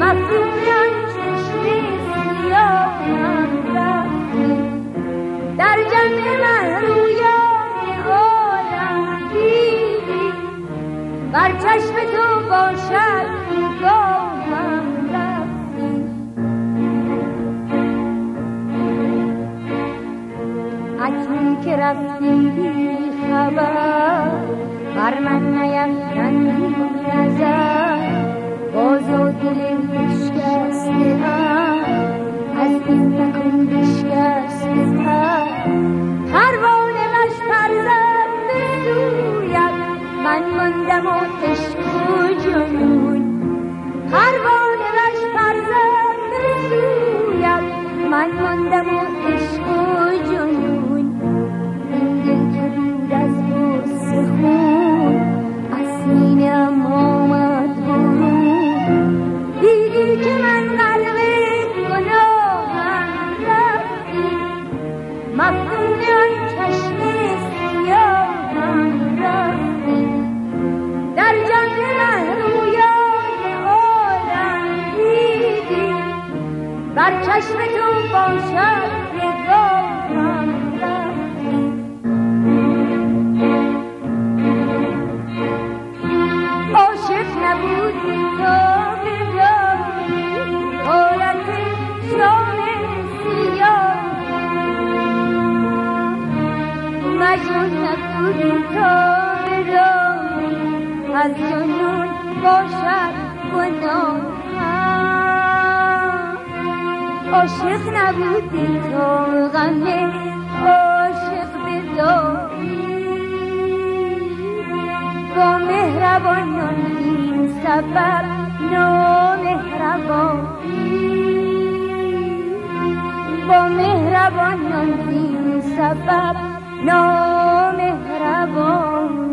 مفتونم چشمی سیاهم رفتی در جمع من رویای عالم دیدی بر چشم تو باشد نگاهم رفتی اکنون که رفتی خبر بر من نیفکندی نظر باز و دل شکسته از این نکن بشکسته پروانه وش پرزد به سویت من ماندم و عشق و جنون پروانه وش پرزد به سویت من ماندم و عشق و جنون این دل که بود از غصه خون از سینه‌ام آمد برون دیدی که من غرق گناهم رفتی مفتون آن چشم سیاهم رفتی در جمع من رویای عالم دیدی بر چشم تو باشد نگاهم رفتی عاشق نبودی تا بدانی حالت شام سیاه مجنون نبودی تا بدانی از جنون باشد گناه عاشق نبودی تا غم عاشق بداری با مهربانان این سبب نامهربانی با مهربانان این سبب نامهربانی